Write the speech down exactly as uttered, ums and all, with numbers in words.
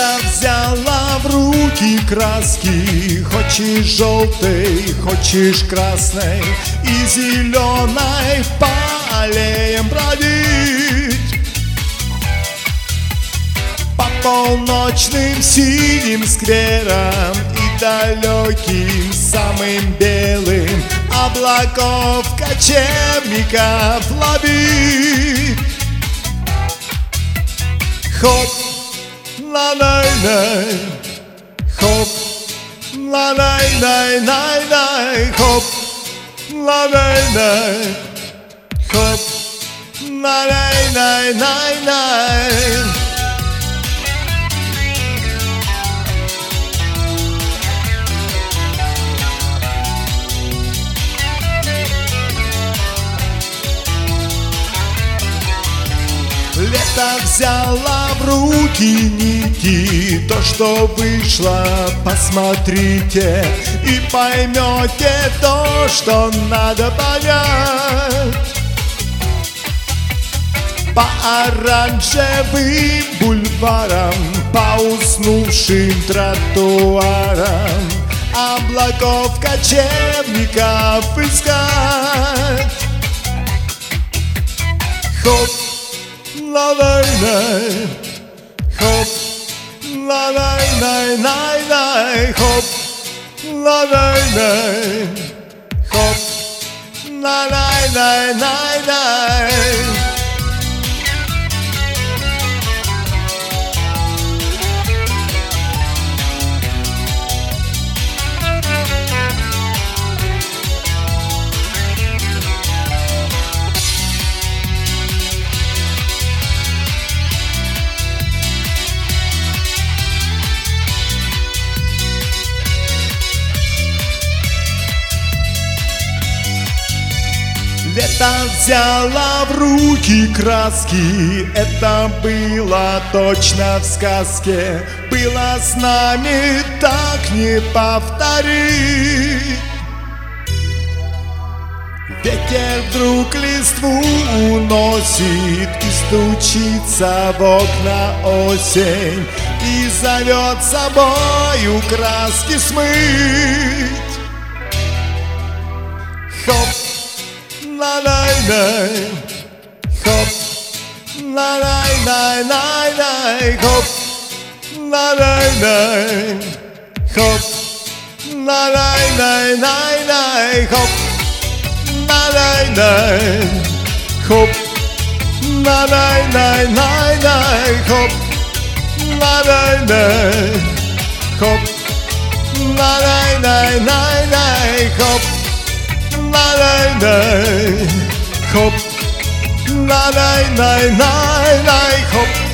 Лето взяла в руки краски, хочешь желтой, хочешь красной и зеленой по аллеям бродить, по полночным синим скверам и далеким самым белым облаков кочевников ловить. Хоп, ла-най-най, хоп, ла-най-най-най-най, хоп, ла-най-най, хоп, ла-най-най-най-най. Лето взяла в руки нити, то, что вышло, посмотрите и поймете то, что надо понять. По оранжевым бульварам, по уснувшим тротуарам облаков кочевников искать. Хоп, ла-най-най, хоп, ла-най-най-най-най, хоп, ла-най-най, хоп, ла-най-най-най-най. Лето взяла в руки краски, это было точно в сказке, было с нами, так не повторить. Ветер вдруг листву уносит, и стучится в окна осень, и зовет собою краски смыть. Хоп, ла-най-най, хоп, ла-най-най-най-най, хоп, ла-най-най, хоп, ла-най-най-най-най, хоп, ла-най-най, хоп, ла-най-най-най-най, хоп, ла-най-най, хоп, ла-най-най-най-най, хоп, ла-най-най, хоп, ла-най-най-най-най, хоп.